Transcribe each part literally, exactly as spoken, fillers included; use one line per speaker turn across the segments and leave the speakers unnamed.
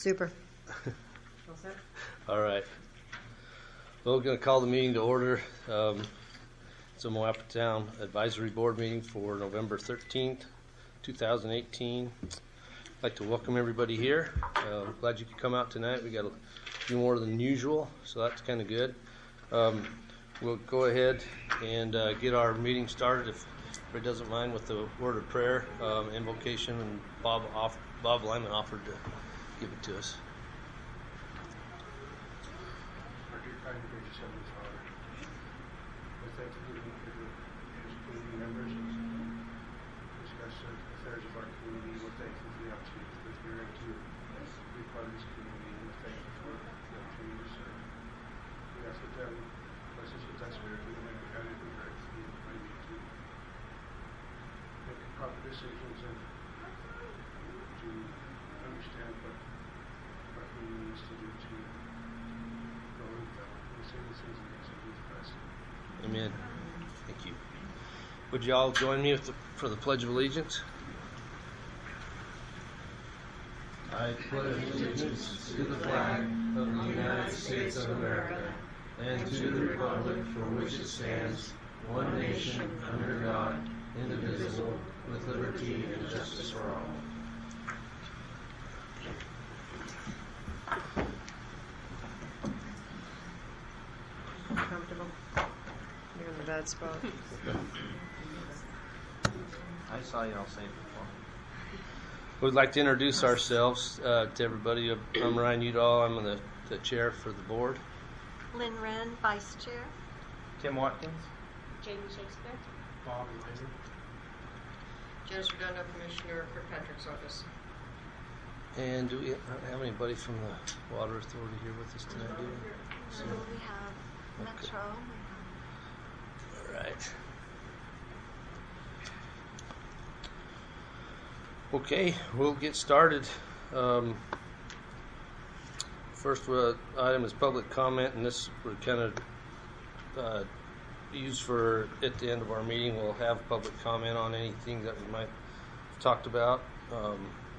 Super.
All right. Well, we're going to call the meeting to order. Um, it's a Moapa Town Advisory Board meeting for November thirteenth, two thousand eighteen. I'd like to welcome everybody here. Uh, glad you could come out tonight. We got a few more than usual, so that's kind of good. Um, we'll go ahead and uh, get our meeting started, if everybody doesn't mind, with the word of prayer, um, invocation, and Bob off, Bob Lyman offered to give it to us.
Our dear kind and gracious Heavenly Father, we thank you for the community members and discuss the affairs of our community. We're thankful for the opportunity to live here and to be part of this community. And we're thankful for the opportunity to serve. We ask that them bless us with that spirit and make the kind of regard to be might need to make proper decisions and to understand what our community needs to do to go and develop. We say these things in Jesus Christ.
Amen. Thank you. Would you all join me with the, for the Pledge of Allegiance? I pledge allegiance to the flag of the United States of America and to the republic for which it stands, one nation, under God, indivisible, with liberty and justice for all.
Comfortable? You're in the bad spot.
I saw y'all say it before.
We'd like to introduce ourselves uh, to everybody. I'm Ryan Udall. I'm the, the chair for the board.
Lynn Wren, Vice Chair.
Tim Watkins.
Jamie Shakespeare.
Bob and Laser.
Janice Redondo, Commissioner Kirkpatrick's office.
And do we have anybody from the Water Authority here with us tonight? Do we?
So we have Metro.
All right. Okay, we'll get started. Um, first uh, item is public comment, and this we're kind of uh, used for at the end of our meeting. We'll have public comment on anything that we might have talked about. Um,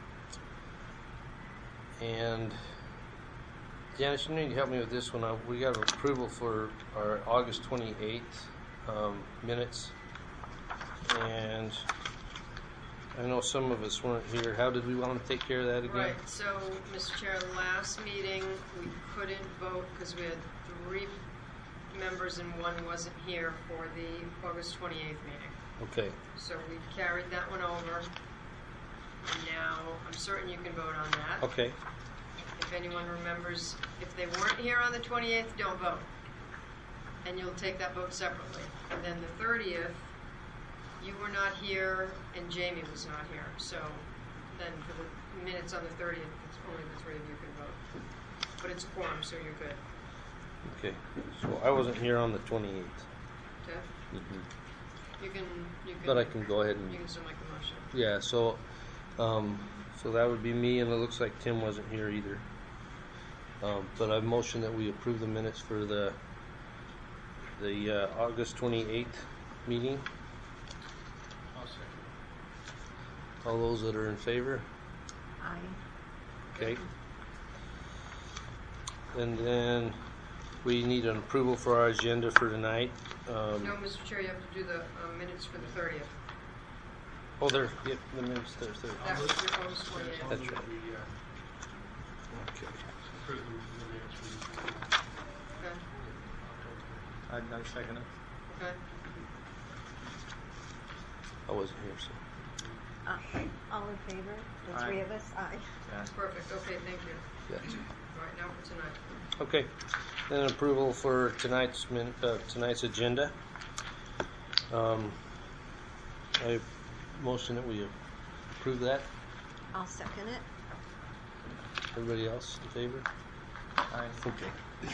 and Janice, you need to help me with this one. Uh, we got approval for our August twenty-eighth um, minutes, and I know some of us weren't here. How did we want to take care of that again?
Right, so, Mister Chair, last meeting, we couldn't vote because we had three members and one wasn't here for the August twenty-eighth meeting.
Okay.
So we carried that one over. And now, I'm certain you can vote on that.
Okay.
If anyone remembers, if they weren't here on the twenty-eighth, don't vote. And you'll take that vote separately. And then the thirtieth, you were not here and Jamie was not here. So then for the minutes on the thirtieth, it's only the three of you can vote. But it's a quorum, so you're good.
Okay. So I wasn't here on the twenty-eighth.
Okay?
Mm-hmm.
You can, you can.
But I can go ahead and.
You can still make the motion.
Yeah. So, um, so that would be me, and it looks like Tim wasn't here either. Um, but I motion that we approve the minutes for the the uh, August twenty-eighth meeting.
I'll second.
All those that are in favor?
Aye.
Okay. And then we need an approval for our agenda for tonight. Um,
No, Mister Chair, you have to do the uh, minutes for the thirtieth.
oh, there. Yep, the minutes there. there.
That was your August twenty-eighth.
That's right.
We uh,
Okay.
approve them for the minutes for the
Okay,
I, I second it.
okay.
I wasn't here, so.
Uh, all in favor? The
Aye.
three of us? Aye.
Yeah.
That's perfect. Okay, thank you.
Gotcha.
All right, now for tonight.
Okay. Then approval for tonight's min, uh, tonight's agenda. Um, I motion that we approve that.
I'll second it.
Everybody else in favor?
Aye.
Okay.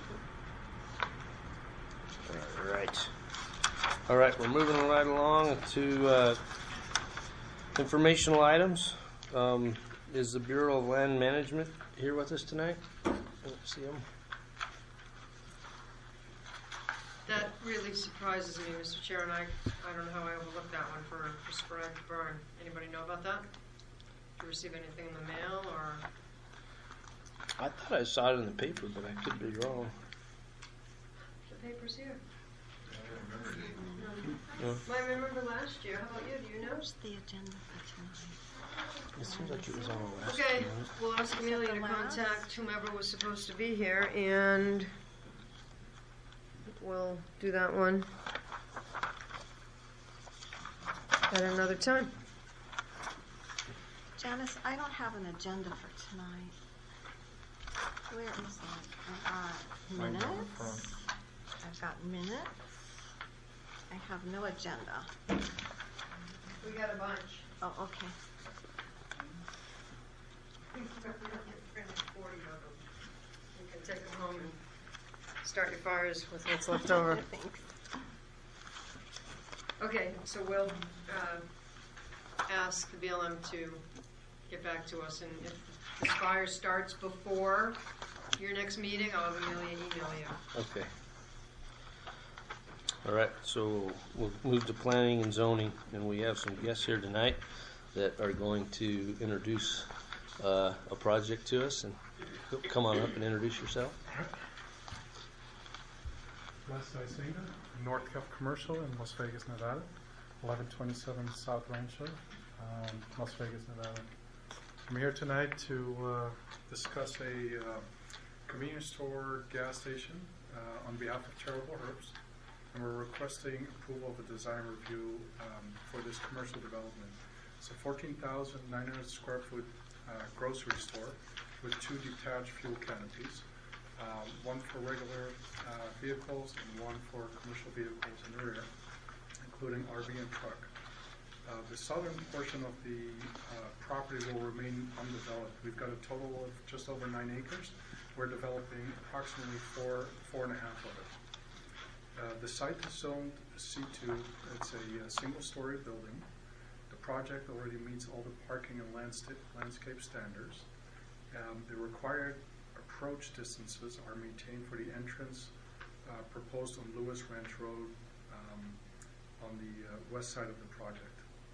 All right. All right, we're moving right along to uh, informational items. Um, is the Bureau of Land Management here with us tonight? I don't see them.
That really surprises me, Mister Chair, and I, I don't know how I overlooked that one for, for sporadic burn. Anybody know about that? Did you receive anything in the mail, or?
thought I saw it in the paper, but I could be wrong.
The paper's here.
Yeah.
I remember last year. How about you? Do you know?
Where's the agenda for tonight?
It seems like it was on the last
Okay,
one.
we'll ask Amelia to
the last?
contact whomever was supposed to be here, and we'll do that one at another time.
Janice, I don't have an agenda for tonight. Where is that? I got
Might be on the
minutes.
front.
I've got minutes. I have no agenda.
We got a bunch.
Oh, okay.
We printed forty of them. You can take them home and start your fires with what's left over.
Thanks.
Okay, so we'll uh, ask the B L M to get back to us, and if the fire starts before your next meeting, I'll have Amelia email you.
Okay. All right, so we'll move to planning and zoning, and we have some guests here tonight that are going to introduce uh, a project to us. And come on up and introduce yourself.
Les Isinga, North Cap Commercial in Las Vegas, Nevada, eleven twenty-seven South Rancho, um, Las Vegas, Nevada. I'm here tonight to uh, discuss a uh, convenience store gas station uh, on behalf of Terrible Herbs, and we're requesting approval of a design review um, for this commercial development. It's a fourteen thousand nine hundred square foot uh, grocery store with two detached fuel canopies. Um, one for regular uh, vehicles and one for commercial vehicles in the rear, including R V and truck. Uh, the southern portion of the uh, property will remain undeveloped. We've got a total of just over nine acres. We're developing approximately four, four and a half of it. Uh, the site is zoned C two. It's a, a single-story building. The project already meets all the parking and landscape, landscape standards. Um, the required approach distances are maintained for the entrance uh, proposed on Lewis Ranch Road um, on the uh, west side of the project.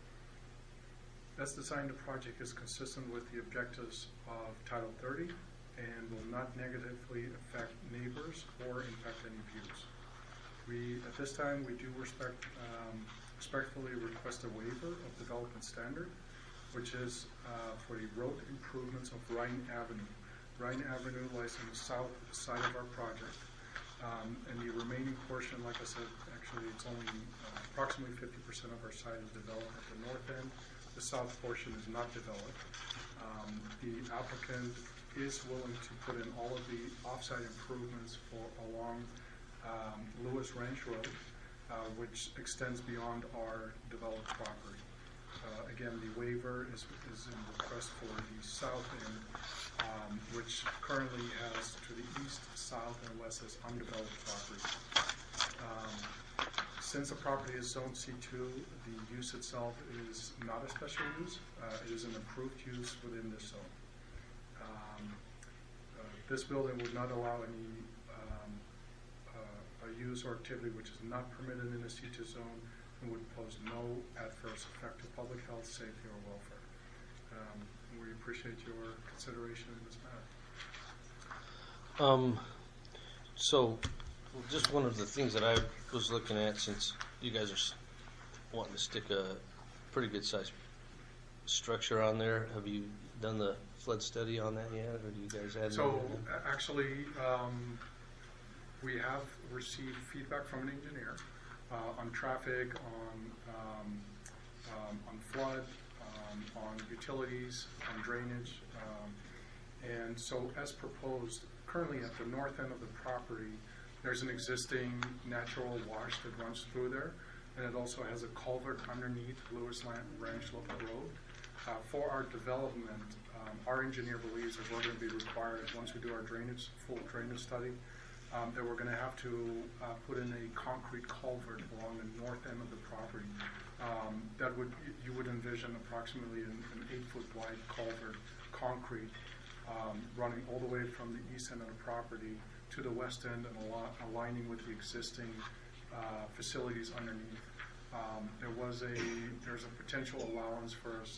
As designed, the project is consistent with the objectives of Title thirty and will not negatively affect neighbors or impact any views. We, at this time, we do respect, um, respectfully request a waiver of development standard, which is uh, for the road improvements of Rhine Avenue. Rhine Avenue lies on the south side of our project, um, and the remaining portion, like I said, actually it's only uh, approximately fifty percent of our site is developed at the north end. The south portion is not developed. Um, the applicant is willing to put in all of the offsite improvements for along um, Lewis Ranch Road, uh, which extends beyond our developed property. Uh, again, the waiver is, is in request for the south end, um, which currently has to the east, south, and west as undeveloped property. Um, since the property is zone C two, the use itself is not a special use. Uh, it is an approved use within this zone. Um, uh, this building would not allow any um, uh, a use or activity which is not permitted in the C two zone and would pose no adverse effect to public health, safety, or welfare. Um, we appreciate your consideration in this matter.
Um, so, just one of the things that I was looking at, since you guys are s- wanting to stick a pretty good sized structure on there, have you done the flood study on that yet, or do you guys have?
So, a- actually, um, we have received feedback from an engineer uh, on traffic, on um, um, on flood, um, on utilities, on drainage, um, and so as proposed, currently at the north end of the property, there's an existing natural wash that runs through there, and it also has a culvert underneath Lewis Ranch Road. Uh, for our development, um, our engineer believes that we're going to be required, once we do our drainage, full drainage study, um, that we're going to have to uh, put in a concrete culvert along the north end of the property. Um, that would, you would envision approximately an, an eight foot wide culvert, concrete, um, running all the way from the east end of the property to the west end and al- aligning with the existing uh, facilities underneath. Um, there was a, there's a potential allowance for us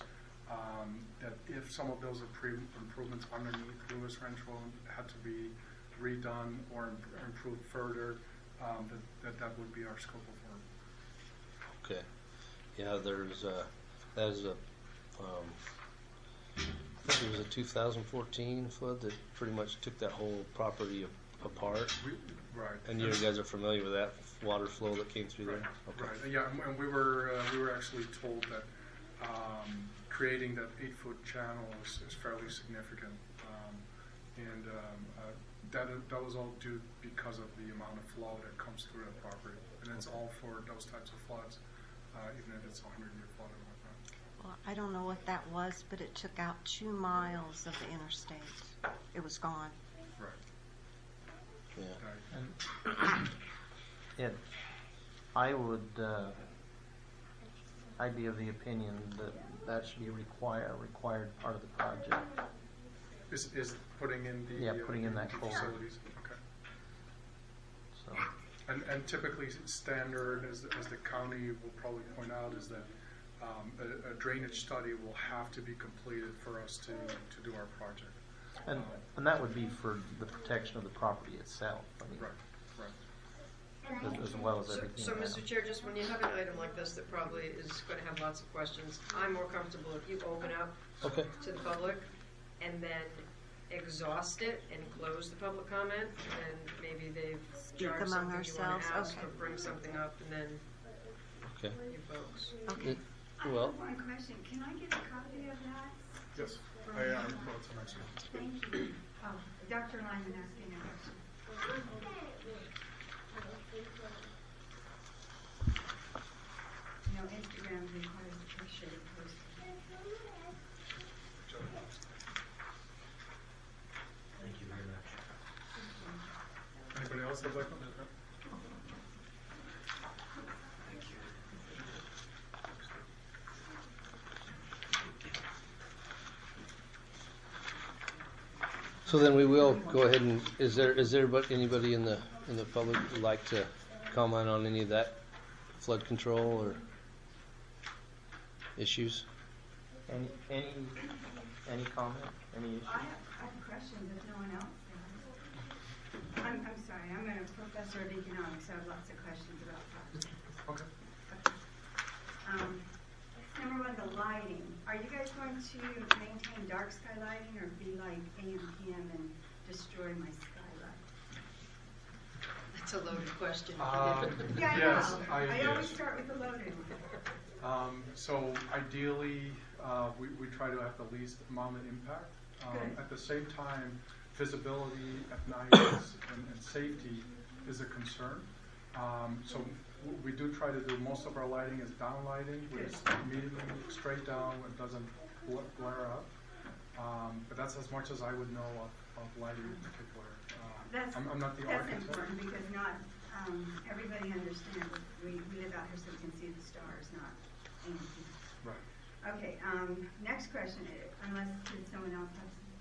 um, that if some of those impre- improvements underneath Lewis Ranch Road had to be redone or im- improved further, um, that, that that would be our scope of work.
Okay. Yeah, there's a, that is a, um, I think it was a two thousand fourteen flood that pretty much took that whole property a- apart.
We, right.
And you guys are familiar with that water flow that came through
Right,
there? Okay.
right. Yeah, and- and we were, uh, we were actually told that um, creating that eight-foot channel is, is fairly significant. Um, and um, uh, that, that was all due because of the amount of flow that comes through that property. And it's all for those types of floods, uh, even if it's a hundred-year flood or whatnot.
Well, I don't know what that was, but it took out two miles of the interstate. It was gone.
Right.
Yeah.
Right.
And Ed, I would, uh, I'd be of the opinion that that should be a require, a required part of the project.
Is, is putting in the
Yeah,
uh,
putting in that
the
culvert.
facilities? Okay.
So,
And, and typically standard, as, as the county will probably point out, is that um, a, a drainage study will have to be completed for us to, to do our project.
and,
Um,
and that would be for the protection of the property itself. I mean,
Right, right.
as, as well as
So,
everything
so,
else.
Mister Chair, just when you have an item like this that probably is going to have lots of questions, I'm more comfortable if you open up
Okay.
to the public and then exhaust it and close the public comment, and maybe they've
Speak
charged
among
something you want
ourselves,
to ask
okay.
or bring something up, and then
Okay.
you folks.
Okay.
It-
I
Well,
have one question. Can I get a copy of that?
Yes,
From
I, I,
you?
well, it's an excellent.
Thank you. Oh, Doctor Lyman asking a question. You know, Instagram requires a picture posted.
Thank you very much.
Anybody else have that? Thank you.
so then we will go ahead and, is there, is there but anybody in the, in the public who'd like to comment on any of that flood control or issues?
Any, any, any comment, any issue?
I have, I have questions if no one else does. I'm, I'm sorry, I'm a professor of economics, so I have lots of questions about that.
Okay.
Um, number one, the lighting. Are you guys going to maintain dark sky lighting or be like A M P M and destroy my skylight?
That's a loaded question.
Um,
Yeah, I
yes,
know.
I,
I always
yes.
start with the loaded one.
Um, so ideally, uh, we, we try to have the least amount of impact. Um,
Good.
at the same time, visibility at night is, and, and safety is a concern. Um, so w- we do try to do, most of our lighting is down lighting, which is immediately straight down, it doesn't bl- blare up. Um, but that's as much as I would know of, of lighting in particular. Uh,
That's,
I'm, I'm not the
that's
architect.
important because not, um, everybody understands, we, we live out here so we can see the stars, not A M P.
Right.
Okay, um, next question, eh, unless did someone else have some?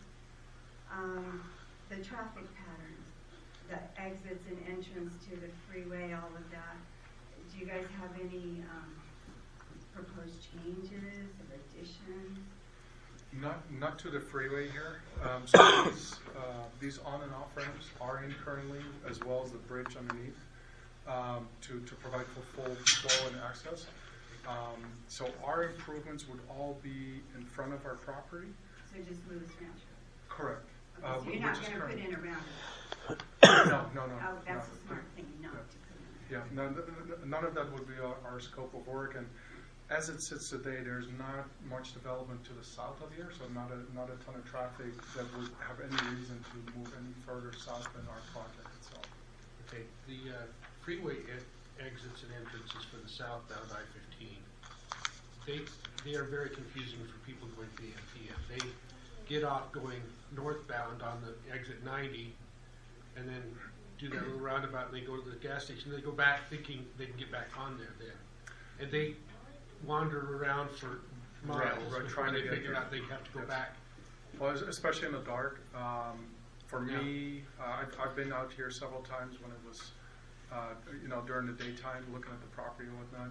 Um, the traffic patterns, the exits and entrance to the freeway, all of that. Do you guys have any, um, proposed changes or additions?
Not, not to the freeway here. Um, so these, uh, these on and off ramps are in currently, as well as the bridge underneath, um, to, to provide for full flow and access. Um, so our improvements would all be in front of our property.
So just Lewis Ranch
Correct.
Road?
Uh,
Okay, so
which
you're not
is
gonna put
current.
in a roundabout?
No, no, no.
Oh, that's
no.
a smart thing not
Yeah.
to put in.
Yeah, none, none of that would be our, our scope of work, and as it sits today, there's not much development to the south of here, so not a, not a ton of traffic that would have any reason to move any further south than our project itself.
Okay, the uh, freeway e- exits and entrances for the southbound I fifteen, they, they are very confusing for people going to the M P M. They get off going northbound on the exit ninety, and then do that little roundabout, and they go to the gas station, they go back thinking they can get back on there then. And they wander around for miles
Right, right,
before
trying to
they
get
figure
there.
out they have to go
Yes.
back.
Well, es- especially in the dark. Um, for
Yeah.
me, uh, I've, I've been out here several times when it was, uh, you know, during the daytime, looking at the property and whatnot.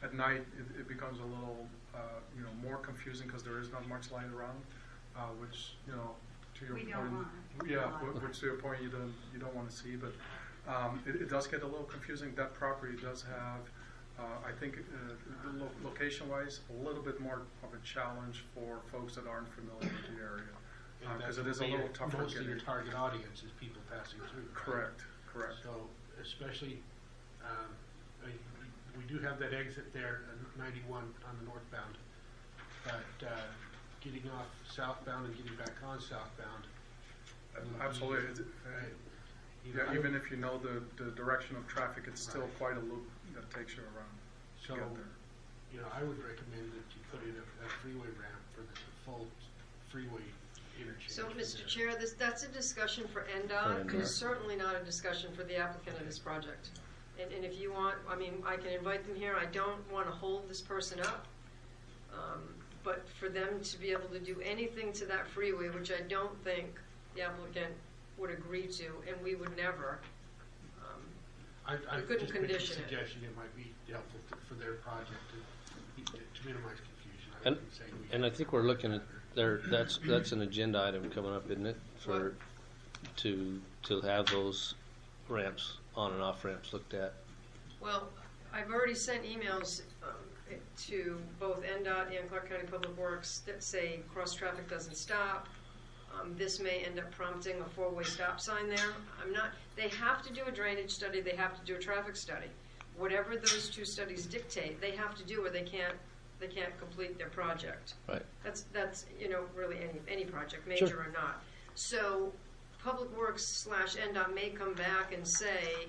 at night, it, it becomes a little, uh, you know, more confusing because there is not much light around, uh, which, you know, to your
We
point.
don't want
Yeah,
a lot.
wh- which to your point, you don't, you don't want to see, but um, it, it does get a little confusing. That property does have, uh, I think, uh, the lo- location-wise, a little bit more of a challenge for folks that aren't familiar with the area.
And
Because
that
it is a
would be
little tougher
Most of your
getting.
target audience is people passing through. right?
Correct, correct.
So especially, um, I mean, we we do have that exit there, uh, ninety-one on the northbound. But uh, getting off southbound and getting back on southbound. would be-
Absolutely. It's-
Right. You
Yeah,
know,
even if you know the, the direction of traffic, it's still
Right.
quite a loop that takes you around to
So,
get there.
you know, I would recommend that you put in a, a freeway ramp for the full freeway interchange.
So, Mister
there.
Chair, this, that's a discussion for N
For
DOT,
N
and it's
DOT.
certainly not a discussion for the applicant of this project. And, and if you want, I mean, I can invite them here, I don't want to hold this person up. Um, But for them to be able to do anything to that freeway, which I don't think the applicant would agree to, and we would never, um,
I, I
You couldn't
just make a
condition it.
suggestion, it might be helpful to- for their project to, to minimize confusion. I
And,
wouldn't say we.
and I think we're looking at there, that's, that's an agenda item coming up, isn't it? For,
What?
to, to have those ramps, on and off ramps looked at.
well, I've already sent emails um, to both N DOT and Clark County Public Works that say cross-traffic doesn't stop. Um, This may end up prompting a four-way stop sign there. I'm not, they have to do a drainage study, they have to do a traffic study. Whatever those two studies dictate, they have to do or they can't, they can't complete their project.
Right.
That's, that's, you know, really any, any project,
Sure.
major or not. So Public Works slash N DOT may come back and say,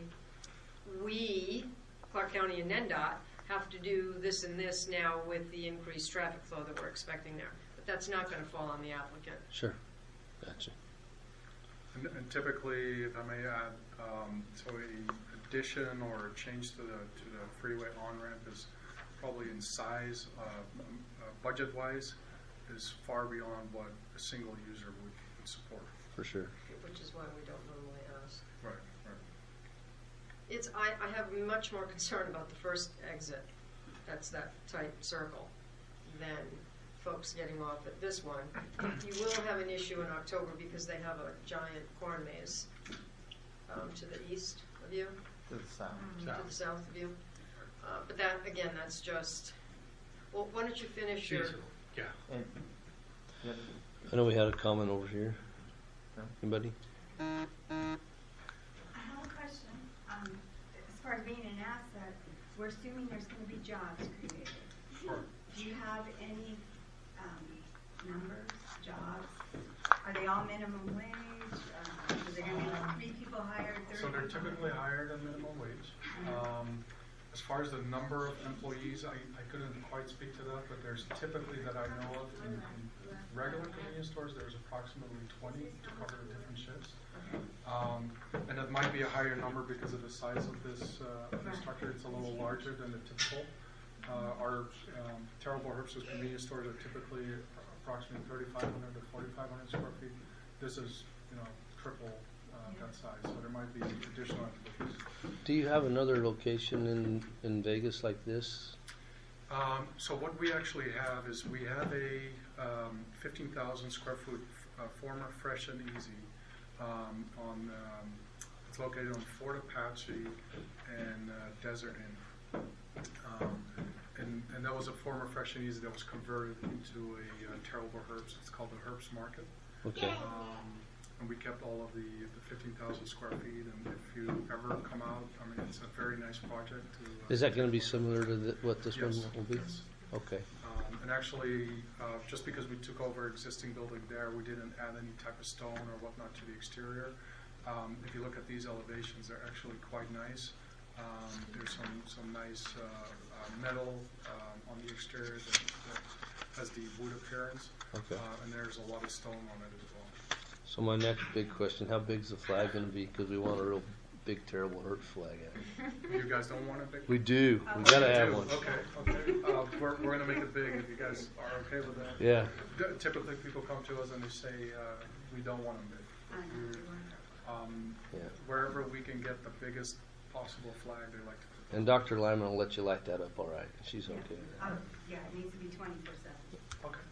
we, Clark County and N DOT, have to do this and this now with the increased traffic flow that we're expecting there. But that's not gonna fall on the applicant.
Sure. Gotcha.
And and typically, if I may add, um, so a addition or a change to the, to the freeway on-ramp is probably in size, uh, um, uh, budget-wise, is far beyond what a single user would would support.
For sure.
Which is why we don't normally ask.
Right, right.
It's, I, I have much more concern about the first exit, that's that tight circle, than folks getting off at this one. You will have an issue in October because they have a giant corn maze um, to the east of you,
To the south.
to the south of you. Uh, But that, again, that's just, well, why don't you finish your,
Seasonal, yeah.
And, yep,
I know we had a comment over here.
No.
Anybody?
I have a question. Um, as far as being an asset, we're assuming there's going to be jobs created.
Sure.
Do you have any um, numbers, jobs? Are they all minimum wage? Uh, are there going to be three people hired, thirty
So they're
people
typically
hired?
hired at minimum wage. Um, As far as the number of employees, I, I couldn't quite speak to that, but there's typically that I know of in, in regular convenience stores, there's approximately twenty to cover the different shifts. Um, and that might be a higher number because of the size of this, uh, of this structure. It's a little larger than the typical. Uh, our um, Terrible Herbs with convenience stores are typically approximately thirty-five hundred to forty-five hundred square feet. This is, you know, triple uh, that size, so there might be additional employees.
Do you have another location in, in Vegas like this?
Um, so what we actually have is we have a um, fifteen thousand square foot uh, former Fresh and Easy um, on, um, it's located on Fort Apache and uh, Desert Inn. Um, and, and that was a former Fresh and Easy that was converted into a uh, Terrible Herbs. It's called the Herbs Market.
Okay.
Um, and we kept all of the, the fifteen thousand square feet. And if you ever come out, I mean, it's a very nice project. To, uh,
Is that going to be similar to the, what this
Yes,
one will be?
yes.
Okay.
Um, and actually, uh, just because we took over existing building there, we didn't add any type of stone or whatnot to the exterior. Um, if you look at these elevations, they're actually quite nice. Um, there's some, some nice uh, uh, metal um, on the exterior that, that has the wood appearance.
Okay.
Uh, and there's a lot of stone on it as well.
So my next big question, how big's the flag going to be? Because we want a real big Terrible Herbs flag out here.
You guys don't want a big
We do.
Oh,
We got to
You
have
do?
one.
Okay, okay. Uh, we're we're going to make it big if you guys are okay with that.
Yeah.
D- Typically, people come to us and they say, uh, we don't want them big.
I know.
Um,
Yeah.
Wherever we can get the biggest
possible flag they like to put.
And Doctor Lyman will let you light that up all right. She's
Yeah.
okay with
Oh, yeah, it needs to be twenty-four seven.
Okay.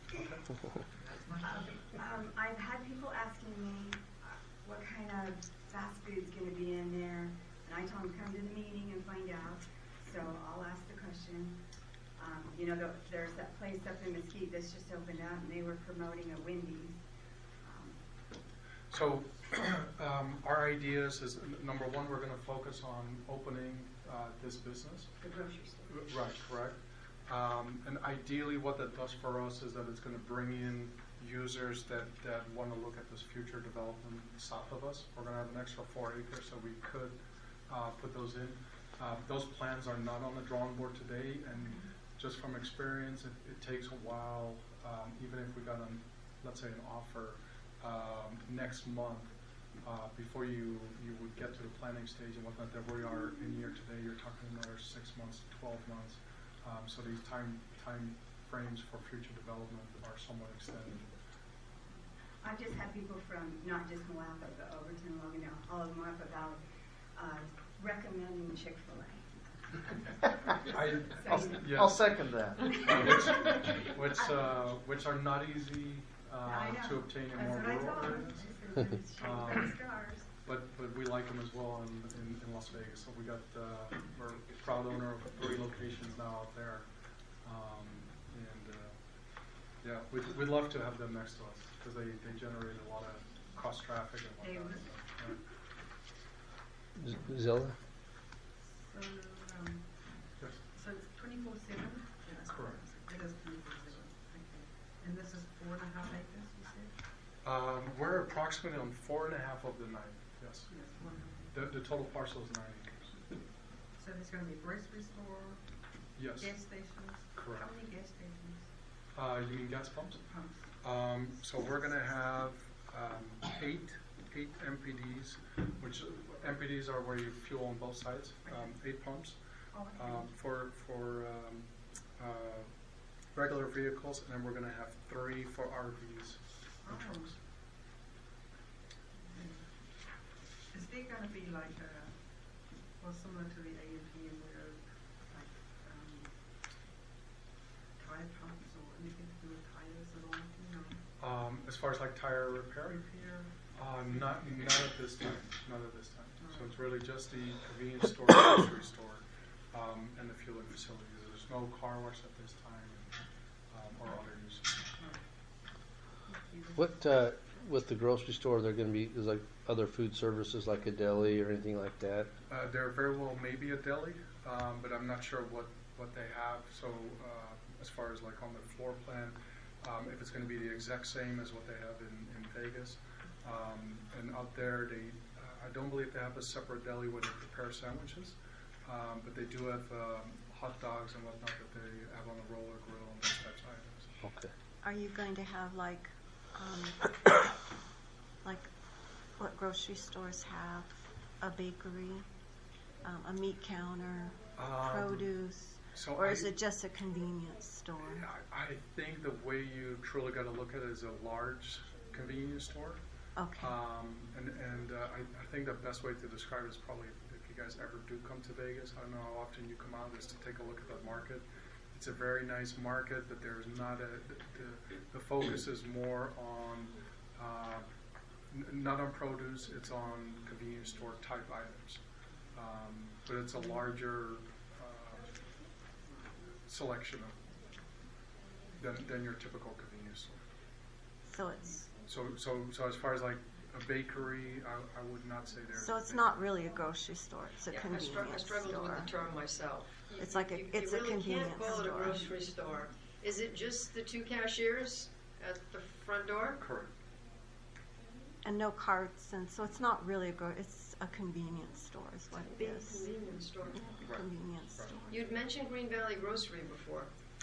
Um, I've had people asking me uh, what kind of fast food's gonna be in there, and I told them, come to the meeting and find out, so I'll ask the question. Um, you know, the, there's that place up in Mesquite that's just opened up, and they were promoting a Wendy's. Um,
So, um, our ideas is, n- number one, we're gonna focus on opening, uh, this business.
The grocery store.
Right, correct. Um, and ideally what that does for us is that it's gonna bring in users that, that wanna look at this future development south of us. We're gonna have an extra four acres, so we could, uh, put those in. Uh, those plans are not on the drawing board today, and just from experience, it, it takes a while, um, even if we got an, let's say an offer, um, next month, uh, before you, you would get to the planning stage and whatnot, that we are in here today, you're talking another six months to twelve months. Um, so these time, time frames for future development are somewhat extended.
I've just had people from, not just Moapa, but Overton, Logan, all of Moapa Valley, uh, recommending Chick-fil-A.
I,
I'll,
yes.
I'll second that.
Uh, which, which, uh, which are not easy, uh,
I know.
to obtain in
That's
more
what I
rural
told them.
areas.
I said, "It's shaped
Um,
like stars."
But, but we like them as well in, in, in Las Vegas. So we got, uh, we're a proud owner of three locations now out there. Um, and, uh, yeah, we'd, we'd love to have them next to us because they, they generate a lot of cross traffic and
They
whatnot.
would.
Yeah.
Z- Zilla?
So, um,
Yes,
so it's twenty-four seven?
correct.
It is twenty-four seven, okay. And this is four and a half acres, you said?
Um, we're approximately on four and a half of the nine, yes.
Yes, one hundred.
The, the total parcel is nine acres.
So there's gonna be a grocery store,
Yes,
gas stations?
correct.
How many gas stations?
Uh, you mean gas pumps?
Pumps?
Um, so we're gonna have, um, eight, eight M P Ds, which uh, M P Ds are where you fuel on both sides, um, eight pumps,
Oh, okay.
um, for, for, um, uh, regular vehicles, and then we're gonna have three for R Vs and
Oh.
trucks.
Is there gonna be like a, well, similar to the A and P where, like, um, tire pumps or anything to do with tires at all, you know?
Um, as far as like tire repair,
Repair?
uh, not, not at this time, not at this time. So it's really just the convenience store, grocery store, um, and the fueling facilities. There's no car wash at this time, um, or other uses.
What, uh, with the grocery store, they're gonna be, is like other food services like a deli or anything like that?
Uh, there very well may be a deli, um, but I'm not sure what, what they have. So, uh, as far as like on the floor plan, um, if it's gonna be the exact same as what they have in, in Vegas. Um, and out there, they, uh, I don't believe they have a separate deli where they prepare sandwiches, um, but they do have, um, hot dogs and whatnot that they have on the roller grill and those types of items.
Okay.
Are you going to have like, um, like what grocery stores have? A bakery, um, a meat counter,
Um,
produce,
So
or
I-
is it just a convenience store?
I, I think the way you truly got to look at it is a large convenience store.
Okay.
Um, and and uh, I, I think the best way to describe it is probably if you guys ever do come to Vegas, I don't know how often you come out, is to take a look at that market. It's a very nice market, but there's not a, the, the focus is more on, uh, n- not on produce, it's on convenience store type items. Um, but it's a larger uh, selection of, than, than your typical convenience store.
So it's,
So, so, so as far as like a bakery, I, I would not say there's.
so
a
it's
bakery.
not really a grocery store, it's a
Yeah, I
convenience
struggled, I struggled
store.
with the term myself. You-
It's like a-
you-
it's a
You really
convenience
can't call it a
store.
grocery store. Is it just the two cashiers at the front door?
Correct.
And no carts, and so it's not really a gro, it's a convenience store is what it
Big
is.
convenience store.
Yeah,
Right.
convenience
Right.
store.
You'd mentioned Green Valley Grocery before.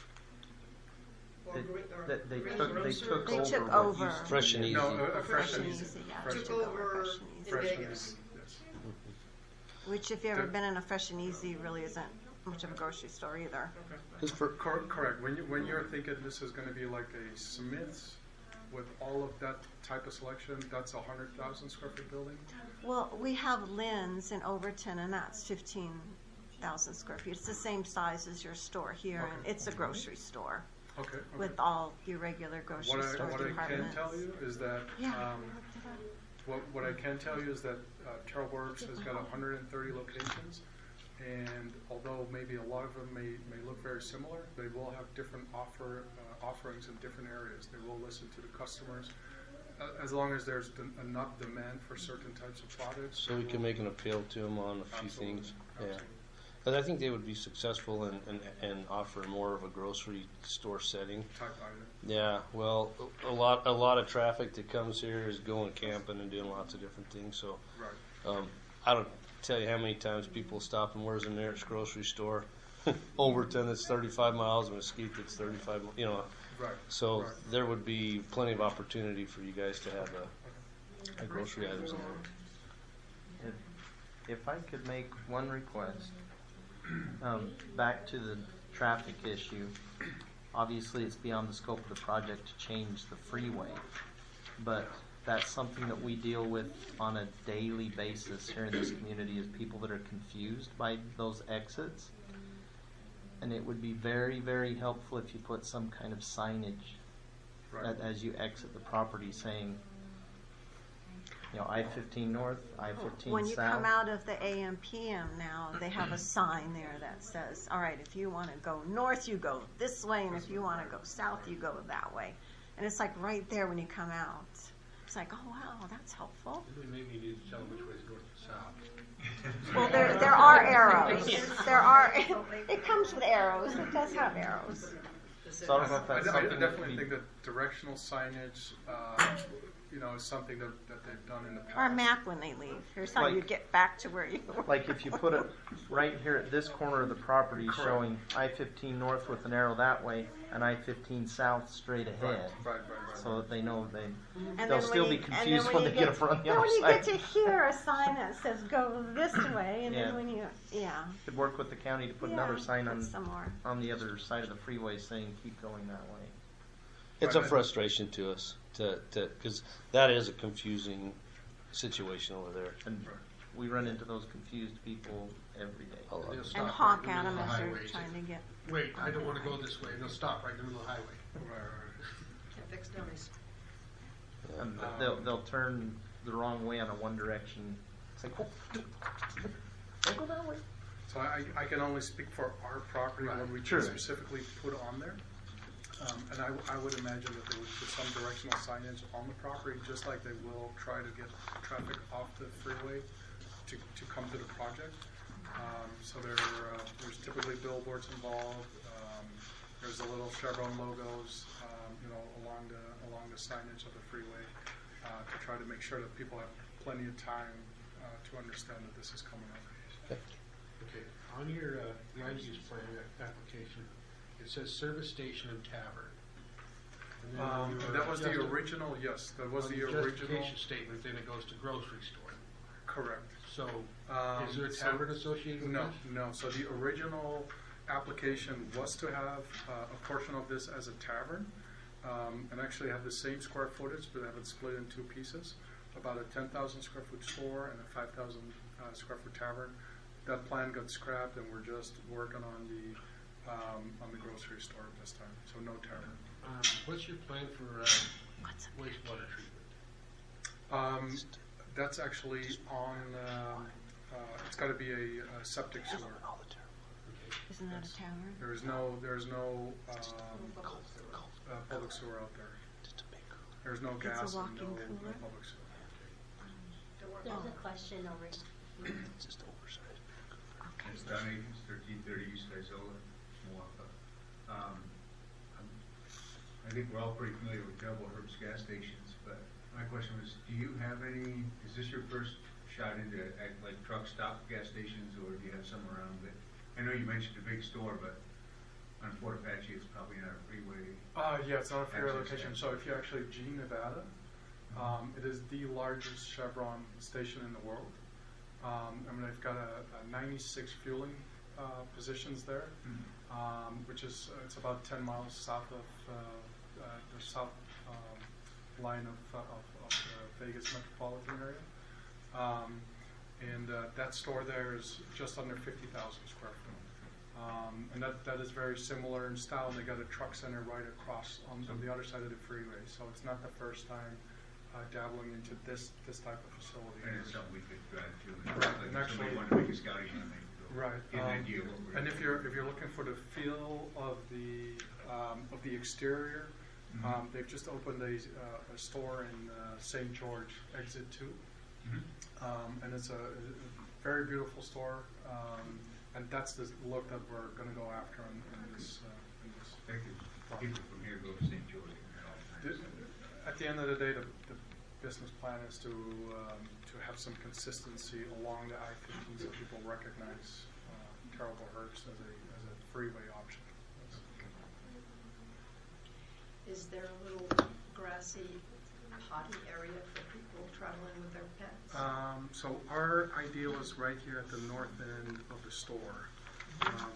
Or
They-
Green, or
they- they
Green
took- they
Grocer?
took
They
over
took
what
over.
used to be-
Fresh and easy.
No, a, a fresh
Fresh
and
and
easy.
easy, yeah.
Fresh
Took
and easy.
over
Fresh and
in
easy.
Fresh and
Vegas.
easy, yes.
Which if you've ever
The-
been in a Fresh and Easy, really isn't much of a grocery store either.
Okay.
Just for,
Cor- correct. When you when you're thinking this is going to be like a Smith's, with all of that type of selection, that's a hundred thousand square foot building?
Well, we have Lynn's in Overton, and that's fifteen thousand square feet. It's the same size as your store here, and
Okay.
it's a grocery store
Okay, okay.
with all your regular grocery
What I,
store
what I
departments.
can tell you is that,
Yeah, I
um,
looked it up.
what, what I can tell you is that uh, Terrell Works has got one hundred thirty locations, and although maybe a lot of them may, may look very similar, they will have different offer, uh, offerings in different areas. They will listen to the customers, uh, as long as there's d- enough demand for certain types of products.
So we
they
can
will-
make an appeal to them on a few
Absolutely,
things. Yeah.
absolutely.
But I think they would be successful and, and, and offer more of a grocery store setting.
Type item.
Yeah, well, a a lot, a lot of traffic that comes here is going camping and doing lots of different things. So,
Right.
um, I don't tell you how many times people stop and where's the nearest grocery store. Overton, it's thirty-five miles, Mesquite, it's thirty-five. You know,
Right.
so
Right.
there would be plenty of opportunity for you guys to have a, a grocery items in there.
If, if I could make one request, um, back to the traffic issue, obviously it's beyond the scope of the project to change the freeway, but that's something that we deal with on a daily basis here in this community, is people that are confused by those exits. And it would be very, very helpful if you put some kind of signage
Right.
that as you exit the property saying, you know, I fifteen north, I fifteen
When you
south.
come out of the A M P M now, they have a sign there that says, all right, if you want to go north, you go this way, and if you want to go south, you go that way. And it's like right there when you come out. It's like, oh, wow, that's helpful.
Maybe you need to tell them which way is north and south.
Well, there, there are arrows. There are, it comes with arrows. It does have arrows.
So I don't know if
I,
that's
I
something that
definitely
could
think
be,
that directional signage, uh, you know, is something that, that they've done in the past.
Or a map when they leave. Here's how you
Like-
get back to where you were.
like if you put it right here at this corner of the property
Correct.
showing I fifteen north with an arrow that way and I fifteen south straight
Right,
ahead,
right, right, right.
so that they know they,
And
they'll
then
still
when
be
you- and
confused
then
when
you
they get up on the
then
other
when you
side.
get to hear a sign that says go this way, and
Yeah.
then when you, yeah.
Could work with the county to put
Yeah,
another sign
put
on,
some more.
on the other side of the freeway saying keep going that way.
It's a
Right.
frustration to us to to because that is a confusing situation over there.
And we run into those confused people every day.
A lot.
They'll
And
stop
honk
right in
at
the
them
middle
as
of the
you're
highway.
trying to get.
Wait, I don't want to go this way, and they'll stop right in the middle of the highway.
Right, right.
Can't fix dummies.
And
Um,
they'll, they'll turn the wrong way on a one direction. It's like, oh, don't go that way.
So I, I can only speak for our property,
Right.
what we
True.
specifically put on there. Um, and I, I would imagine that they would put some directional signage on the property, just like they will try to get traffic off the freeway to, to come to the project. Um, so there, uh, there's typically billboards involved. Um, there's the little Chevron logos, um, you know, along the along the signage of the freeway uh, to try to make sure that people have plenty of time uh, to understand that this is coming up.
Okay, on your uh, land use plan a- application, it says service station and tavern. And then on
Um,
your
that was the
justi-
original, yes, that was
on
the
your
original,
justification statement, then it goes to grocery store.
correct.
So,
Um,
is there a
so-
tavern associated with
No,
this?
no, so the original application was to have uh, a portion of this as a tavern, um, and actually have the same square footage, but have it split in two pieces, about a ten thousand square foot store and a five thousand uh, square foot tavern. That plan got scrapped, and we're just working on the, um, on the grocery store at this time, so no tavern.
Um, what's your plan for uh,
What's up?
wastewater treatment?
Um, that's actually on, um, uh, it's gotta be a, a septic sewer.
Isn't that a tower?
There is no, there's no, um, uh, public sewer out there. There's no
It's a
gas and no,
walk-in
no
cooler?
public sewer.
There's a question over here.
It's just oversized.
Okay.
It's Don Akins, thirteen thirty East Isola, Moapa. Um, I'm- I think we're all pretty familiar with Double Herb's gas stations, but my question was, do you have any, is this your first shot into uh, like truck stop gas stations, or do you have some around that? I know you mentioned a big store, but on Fort Apache, it's probably not a freeway.
Uh, yeah, it's not a freeway
Access
location,
stand.
so if you actually G, Nevada, um, it is the largest Chevron station in the world. Um, I mean, they've got a, a ninety-six fueling, uh, positions there, um, which is, uh, it's about ten miles south of, uh, uh, the south, um, line of, uh, of, of the Vegas metropolitan area. Um, and uh, that store there is just under fifty thousand square foot. Um, and that, that is very similar in style. And they got a truck center right across on, on the other side of the freeway. So it's not the first time uh, dabbling into this this type of facility.
And it's something we could drive to.
Right,
Like
and
if
actually-
somebody wanted to make a scouting hunt, they could go
Right.
get an
um,
idea what we're
and if you're if you're looking for the feel of the um, of the exterior,
Mhm.
um, they've just opened a, uh, a store in uh, Saint George, Exit Two,
Mhm.
um, and it's a, a very beautiful store. Um, and that's the look that we're going to go after in, in this. Uh, in this
I think the people from here go to Saint George all the
The-
time.
At the end of the day, the, the business plan is to um, to have some consistency along the I fifteen so people recognize uh, Terrible Herbst as a as a freeway option. That's-
Is there a little grassy potty area for people traveling with their pets?
Um, so our ideal is right here at the north end of the store. Um,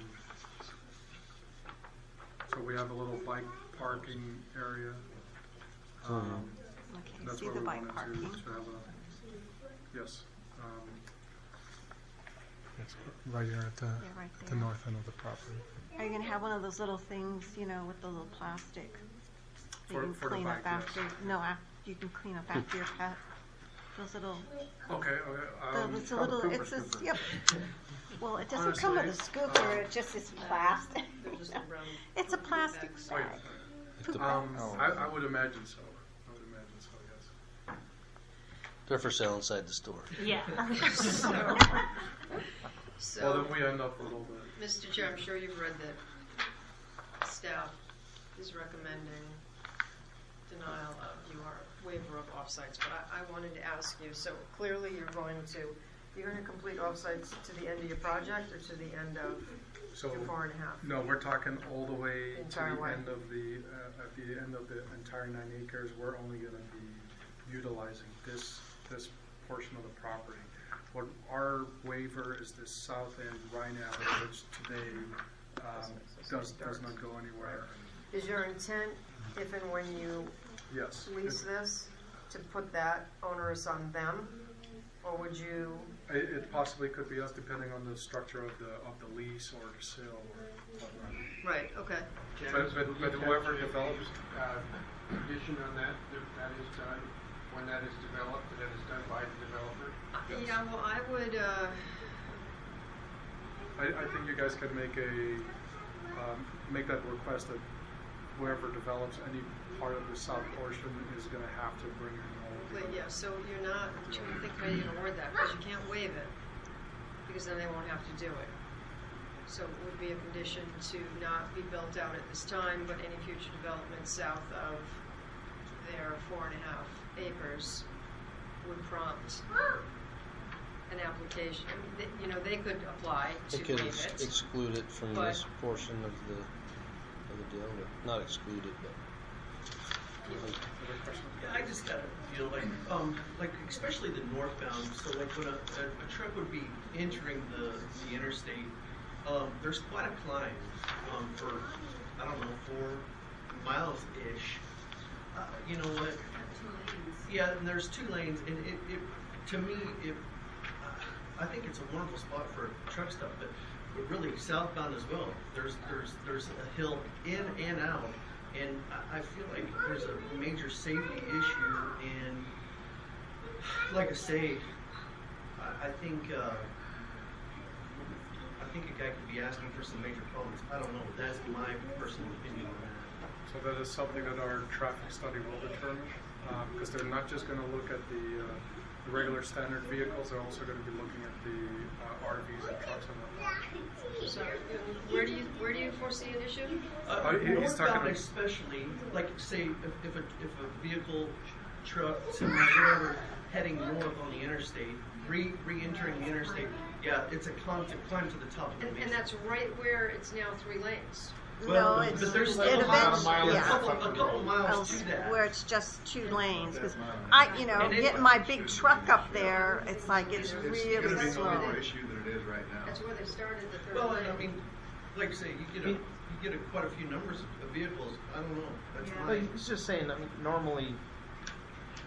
so we have a little bike parking area. Um,
Okay,
that's
see
where
the
we
bike
wanted
parking?
to, to have a, yes. Um, it's right here at the,
Yeah, right
at the
there.
north end of the property.
Are you gonna have one of those little things, you know, with the little plastic? that
For-
you can
for the
clean
bike,
up after.
yes.
No, af- you can clean up after your pet. Those little,
Okay, okay.
the,
Um,
it's a little, it's a,
scooper.
yep. Well, it doesn't come with a
Honestly,
scooper,
um,
it just is plastic.
They're just a brown
It's a
poop
plastic
bags.
Wait,
bag. Poop
um,
bags.
I, I would imagine so. I would imagine so, yes.
They're for sale inside the store.
Yeah.
So,
Well,
so,
then we end up with a little bit.
Mister Chair, I'm sure you've read that staff is recommending denial of your waiver of offsites, but I, I wanted to ask you, so clearly you're going to, you're gonna complete offsites to the end of your project or to the end of
So,
your four and a half?
no, we're talking all the way to
Entire
the
way.
end of the, uh, at the end of the entire nine acres. We're only gonna be utilizing this, this portion of the property. What our waiver is this south end Rhine Alley, which today, um, does, does not go anywhere.
Is your intent, if and when you
Yes.
lease this, to put that onerous on them? Or would you,
It, it possibly could be us, depending on the structure of the, of the lease or the sale or whatnot.
right, okay.
But, but, but whoever develops,
Uh, Condition on that, that that is done, when that is developed, that is done by the developer.
Yeah, well, I would, uh,
I, I think you guys can make a, um, make that request that whoever develops any part of the south portion is gonna have to bring in all of
but
the.
yeah, so you're not, I'm trying to think how you're gonna word that, because you can't waive it, because then they won't have to do it. So it would be a condition to not be built out at this time, but any future development south of their four and a half acres would prompt an application. I mean, they- you know, they could apply to
They could
waive
ex-
it.
exclude it from
But-
this portion of the, of the deal, but not exclude it, but.
Other question?
I just got a feel like, um, like especially the northbound. So like when a, a, a truck would be entering the, the interstate, um, there's quite a climb um, for I don't know four miles ish. Uh, you know what? Yeah, and there's two lanes, and it, it to me it uh, I think it's a wonderful spot for truck stuff, but but really southbound as well. There's there's there's a hill in and out. And I I feel like there's a major safety issue, and like I say, I, I think uh, I think a guy could be asking for some major problems. I don't know. That's my personal opinion on that.
So that is something that our traffic study will determine, because they're not just gonna look at the, uh, the regular standard vehicles, they're also gonna be looking at the uh, R Vs and trucks and whatnot.
So, where do you, where do you foresee an issue?
Uh,
Oh, he- he's talking
northbound
about-
especially, like say if, if a if a vehicle, truck, semi, whatever, heading north on the interstate, re re-entering the interstate, yeah, it's a climb to climb to the top of the
And,
base.
and that's right where it's now three lanes.
Well,
No, it's,
but there's
it
still about
eventually,
a mile,
yeah.
a couple, a couple miles
Else
to that.
where it's just two lanes, because I, you know,
And it-
getting my big truck up there, it's like it's
It's
really
gonna be no
slow.
more issue than it is right now.
That's where they started the third
Well,
lane.
and I mean, like I say, you get a you get a, quite a few numbers of vehicles. I don't know. That's
Yeah.
my
Well, he's just saying. I mean, normally,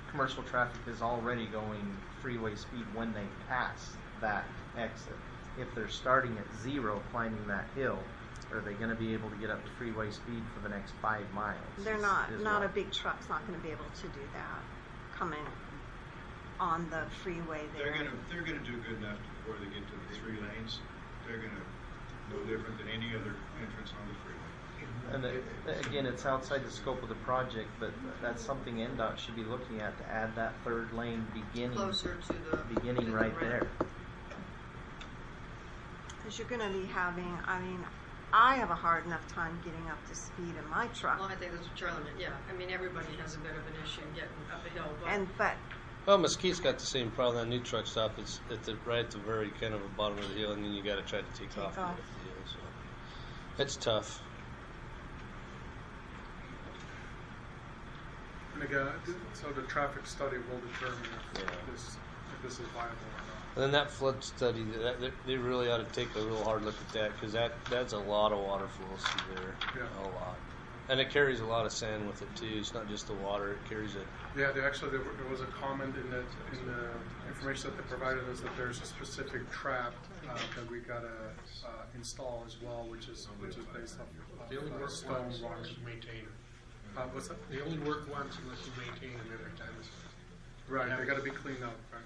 commercial traffic is already going freeway speed when they pass that exit. If they're starting at zero climbing that hill, are they going to be able to get up to freeway speed for the next five miles?
They're
is-
not,
is
not a
what-
big truck's not gonna be able to do that, coming on the freeway there.
They're gonna, they're gonna do good enough before they get to the three lanes. They're gonna, no different than any other entrance on the freeway.
And it, again, it's outside the scope of the project, but that's something N D O T should be looking at, to add that third lane beginning,
Closer to the.
beginning
to the
right
ramp.
there.
Cause you're gonna be having, I mean, I have a hard enough time getting up to speed in my truck.
Well, I think that's what Charlie meant, yeah. I mean, everybody has a bit of an issue getting up a hill, but.
And, but,
Well, Mesquite's got the same problem. That new truck stop is at the right at the very kind of the bottom of the hill, and then you got to try to take,
Take
off,
off.
the hill. So it's tough.
And again, so the traffic study will determine if
Yeah.
this, if this is viable or not.
And then that flood study, that, that, they really ought to take a real hard look at that, because that, that's a lot of water flows through there.
Yeah.
A lot. And it carries a lot of sand with it, too. It's not just the water. It carries it.
Yeah, they actually, there, were- there was a comment in the, in the information that they provided us that there's a specific trap uh, that we gotta uh, install as well, which is, which is based off
They only
of uh,
work
stone
once
rock.
unless you maintain them.
Uh, what's that?
They only work once unless you maintain them every time. It's-
Right, they gotta be cleaned up, right?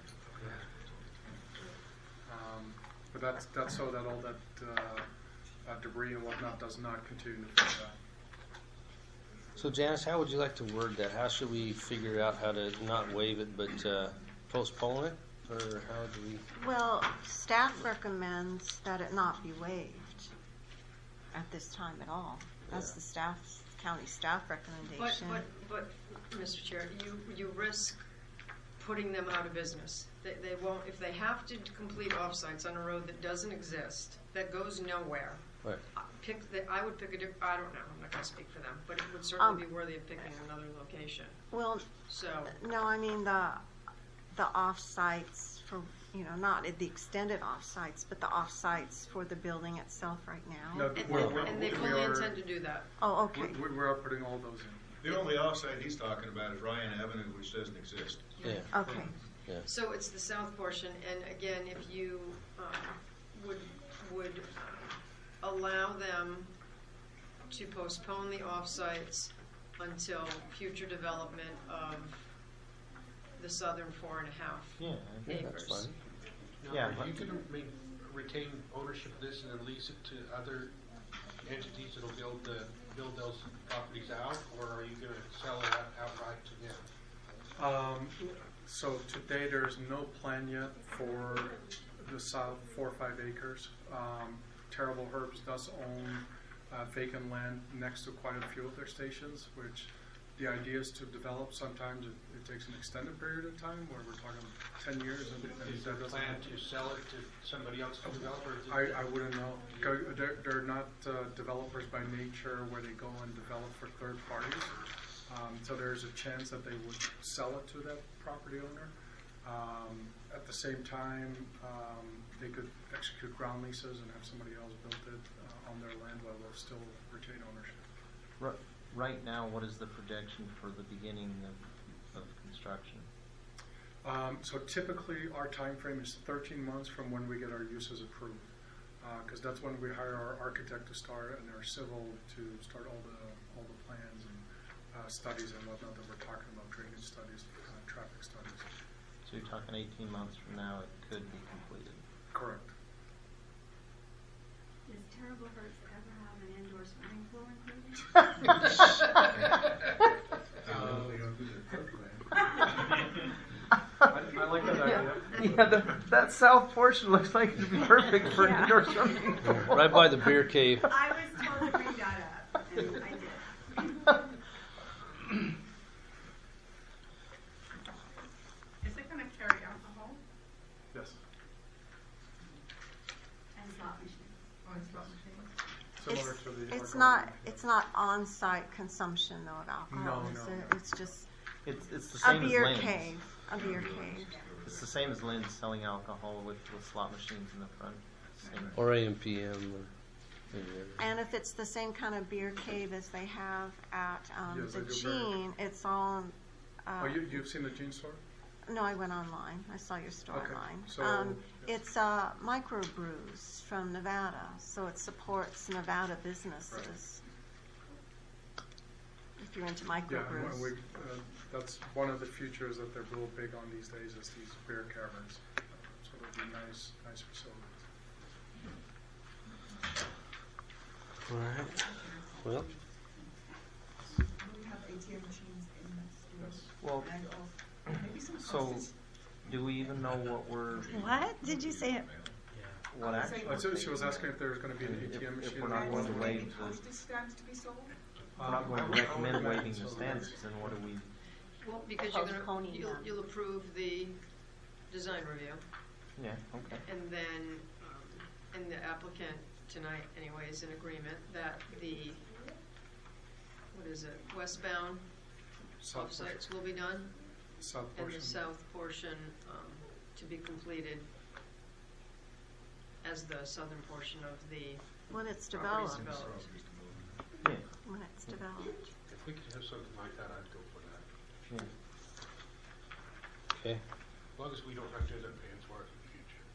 Um, but that's, that's so that all that uh, uh, debris and whatnot does not continue to fill that.
So, Janice, how would you like to word that? How should we figure out how to not waive it, but uh, postpone it? Or how do we...
well, staff recommends that it not be waived at this time at all. That's
Yeah.
the staff, county staff
But,
recommendation.
but, but, Mister Chair, you, you risk putting them out of business. They, they won't, if they have to complete offsites on a road that doesn't exist, that goes nowhere,
Right.
I- pick the, I would pick a diff, I don't know, I'm not gonna speak for them, but it would certainly
Um,
be worthy of picking another location.
Well,
So,
no, I mean the, the off-sites for, you know, not the extended off-sites, but the off-sites for the building itself right now.
No,
and,
we're-
and-
we're-
and they
we
fully
are-
intend to do that.
Oh, okay.
We, we are putting all those in.
The only offsite he's talking about is Ryan Avenue, which doesn't exist.
Yeah.
Okay.
Yeah.
So it's the south portion, and again, if you um, would, would um, allow them to postpone the offsites until future development of the southern four and a half
Yeah,
Yeah,
acres.
that's fine.
Now,
Yeah,
are
but-
you gonna ma- retain ownership of this and then lease it to other entities that'll build the, build those properties out, or are you gonna sell it out- outright to them?
Um, so today there's no plan yet for the south four or five acres. Um, Terrible Herbs does own uh, vacant land next to quite a few of their stations, which the idea is to develop. Sometimes it, it takes an extended period of time, where we're talking ten years, and, and
Is there
that
a
doesn't
plan
happen.
to sell it to somebody else to develop, or is it?
I, I wouldn't know. Go- They're, they're not uh, developers by nature where they go and develop for third parties. Um, so there's a chance that they would sell it to that property owner. Um, at the same time, um, they could execute ground leases and have somebody else build it uh, on their land while they'll still retain ownership.
Ri- Right now, what is the projection for the beginning of, of construction?
Um, so typically, our time frame is thirteen months from when we get our uses approved, because that's when we hire our architect to start and our civil to start all the all the plans and uh, studies and whatnot that we're talking about, drainage studies, uh, traffic studies.
So you're talking eighteen months from now, it could be completed.
Correct.
Does Terrible Herbs ever have an indoor swimming pool included?
Uh, they don't do the third plan.
I, I like that idea.
Yeah, the, that south portion looks like it'd be perfect for an
Yeah.
indoor swimming pool.
Right by the beer cave.
I was told to bring that up, and I did.
Is it gonna carry alcohol?
Yes.
And slot machines.
Or is slot machines?
Similar
It's,
to the.
it's
Argo
not,
one.
it's not on-site consumption though of alcohol,
No,
is
no,
it?
no.
It's just
It's, it's the
a
same as
beer
Lynn's.
cave, a beer cave.
It's the same as Lynn's selling alcohol with, with slot machines in the front. Same.
Or A M P M. Or maybe other.
And if it's the same kind of beer cave as they have at um,
Yes,
the
they do
Gene, it's all Uh,
Oh, you, you've seen the jean store?
No, I went online. I saw your store
Okay,
online.
so-
um, it's uh, microbrews from Nevada, so it supports Nevada businesses. If you're into
Yeah,
microbrews.
and we, uh, that's one of the features that they're real big on these days is these beer caverns. Uh, so it'll be nice, nice facilities.
All right. Well,
We have A T M machines in the
Yes.
store.
Well,
And also, maybe some
so
houses.
do we even know what we're,
What? Did you say it?
what actually?
Uh, so she was asking if there's gonna be an
If-
A T M
if
machine.
we're not
in
going
the
to
store.
Maybe
waive the-
postage stamps to be sold?
We're not going
Um,
to
I would- I would
recommend
imagine
waiving the
so,
standards,
yes.
then what do we,
Well, because you're gonna,
Postponing
you'll,
them.
you'll approve the design review,
yeah, okay.
and then, um, and the applicant tonight anyway is in agreement that the, what is it, westbound
South portion.
offsites will be done,
South
and
portion.
the south portion, um, to be completed as the southern portion of the
When it's
property is
developed.
developed.
Yeah,
When it's developed.
If we could have something like that, I'd go for that.
yeah.
okay.
As long as we don't have to end up paying for it in the future.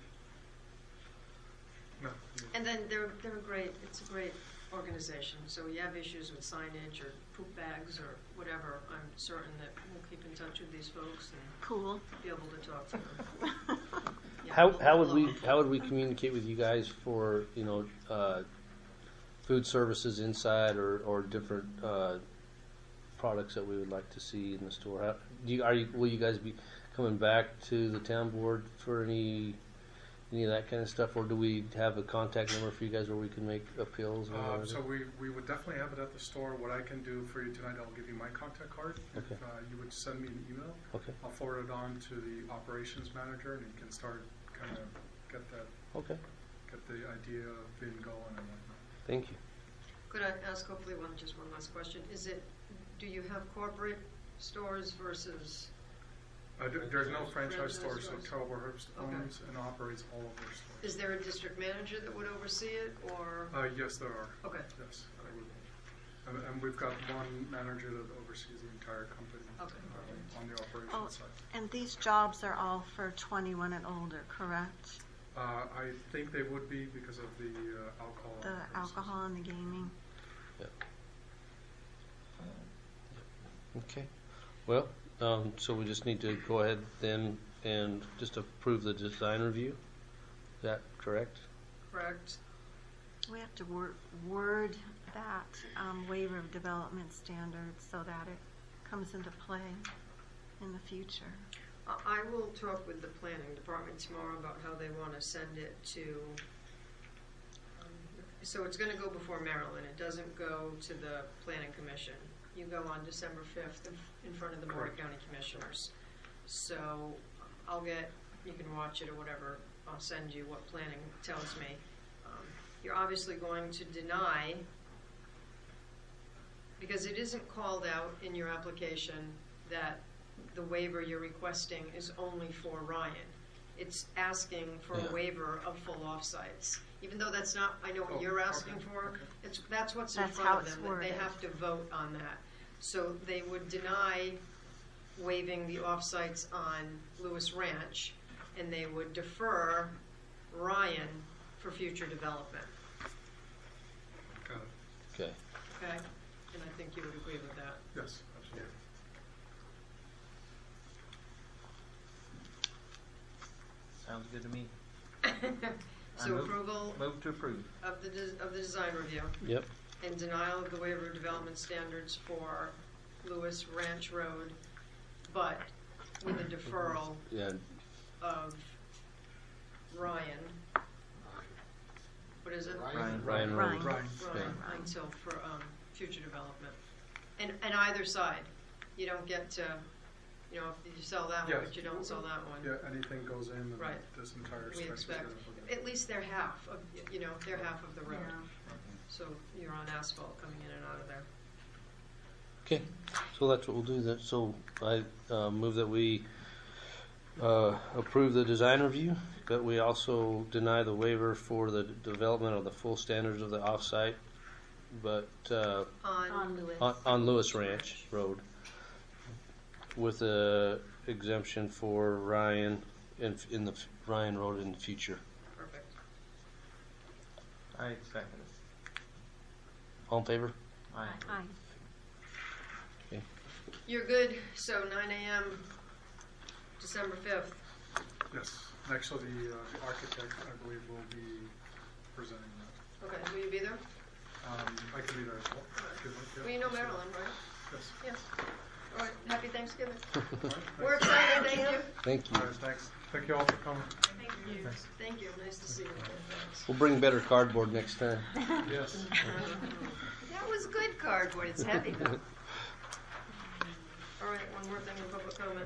No.
And then they're, they're a great, it's a great organization, so you have issues with signage or poop bags or whatever, I'm certain that we'll keep in touch with these folks and
Cool.
be able to talk to them. Yeah.
How, how would we, how would we communicate with you guys for, you know, uh, food services inside or, or different, uh, products that we would like to see in the store? How, do you, are you, will you guys be coming back to the town board for any, any of that kind of stuff? Or do we have a contact number for you guys where we can make appeals or
Um,
whatever?
so we, we would definitely have it at the store. What I can do for you tonight, I'll give you my contact card.
Okay.
If uh, you would send me an email,
Okay,
I'll forward it on to the operations manager, and he can start kind of get that,
okay,
get the idea of being going and whatnot.
thank you.
Could I ask hopefully one, just one last question? Is it, do you have corporate stores versus,
Uh, there- there's no franchise
Franchise
stores, so
stores.
Trevor Herbst
Okay.
owns and operates all of their stores.
is there a district manager that would oversee it, or?
Uh, yes, there are.
Okay,
Yes, there would be. And, and we've got one manager that oversees the entire company
Okay.
um, on the operations
Oh,
side.
and these jobs are all for twenty-one and older, correct?
Uh, I think they would be because of the uh, alcohol.
The
prices.
alcohol and the gaming.
Okay, well, um, so we just need to go ahead then and just approve the design review? Is that correct?
correct.
We have to word, word that um, waiver of development standards so that it comes into play in the future.
I I will talk with the planning department tomorrow about how they want to send it to, um, so it's going to go before Maryland. It doesn't go to the planning commission. You go on December fifth in- in front of the Board of County Commissioners. So I'll get, you can watch it or whatever. I'll send you what planning tells me. Um, You're obviously going to deny, because it isn't called out in your application that the waiver you're requesting is only for Ryan. It's asking for
Yeah.
a waiver of full offsites. Even though that's not, I know
Oh,
what you're asking
okay,
for,
okay.
it's, that's what's in
That's
front
how
of
it's
them, that they
worded.
have to vote on that. So they would deny waiving the offsites on Lewis Ranch, and they would defer Ryan for future development,
Got it.
Okay,
okay? And I think you would agree with that.
Yes, absolutely.
Sounds good to me. I
So
move-
approval
Move to approve.
of the, des- of the design review
yep,
and denial of the waiver of development standards for Lewis Ranch Road, but with a deferral
yeah,
of Ryan. What is it?
Ryan.
Ryan Road.
Ryan.
Right.
Ryan, until for, um, future development. And, and either side, you don't get to, you know, if you sell that one,
Yes.
but you don't sell that one.
Yeah, anything goes in, and
Right.
this entire
We
stretch is
expect,
gonna-
at least they're half of, you know, they're half of the road.
Yeah.
So you're on asphalt coming in and out of there.
okay, so that's what we'll do then. So I, uh, move that we, uh, approve the design review, but we also deny the waiver for the development of the full standards of the offsite, but, uh,
On,
On Lewis.
on, on Lewis Ranch Road. with a exemption for Ryan in, in the Ryan Road in the future.
Perfect.
I second it.
All in favor?
Aye.
Aye.
Okay.
You're good, so nine AM, December fifth.
Yes. Actually, the uh, architect, I believe, will be presenting that.
Okay, will you be there?
Um, I can be there as well. Good luck, yeah.
Well, you know Marilyn, right?
Yes.
Yes. All right, happy Thanksgiving.
All right,
We're
thanks.
excited, thank you.
Thank you.
All right, thanks. Thank you all for coming.
Thank you.
Thanks.
Thank you, nice to see you. Thanks.
We'll bring better cardboard next time.
Yes.
That was good cardboard, it's heavy though. All right, one more thing in public comment.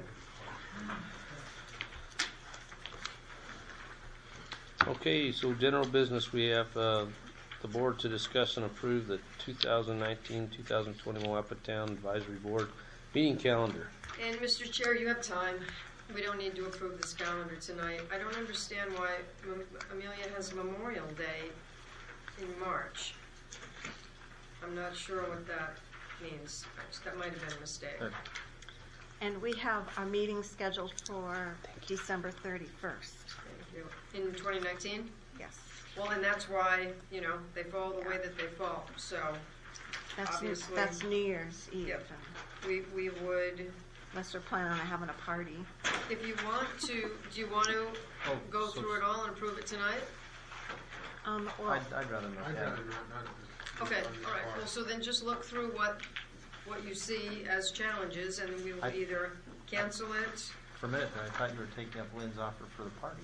Okay, so general business, we have uh, the board to discuss and approve the two thousand nineteen two thousand twenty Moapatown Advisory Board meeting calendar.
And Mister Chair, you have time. We don't need to approve this calendar tonight. I don't understand why Mem- Amelia has Memorial Day in March. I'm not sure what that means. That might have been a mistake.
Good.
And we have our meeting scheduled for December thirty-first.
Thank you. In twenty nineteen?
Yes.
Well, and that's why, you know, they fall the way that they fall. So
That's,
obviously,
that's New Year's Eve.
Yep. we we would,
Unless they're planning on having a party.
if you want to, do you want to
Oh,
go
so
through it all and approve it tonight?
Um, well,
I'd, I'd rather not
I'd
have
rather
it.
not, not.
Okay, all right. Well, so then just look through what what you see as challenges, and we will
I-
either cancel it.
For a minute there, I thought you were taking up Lynn's offer for the party.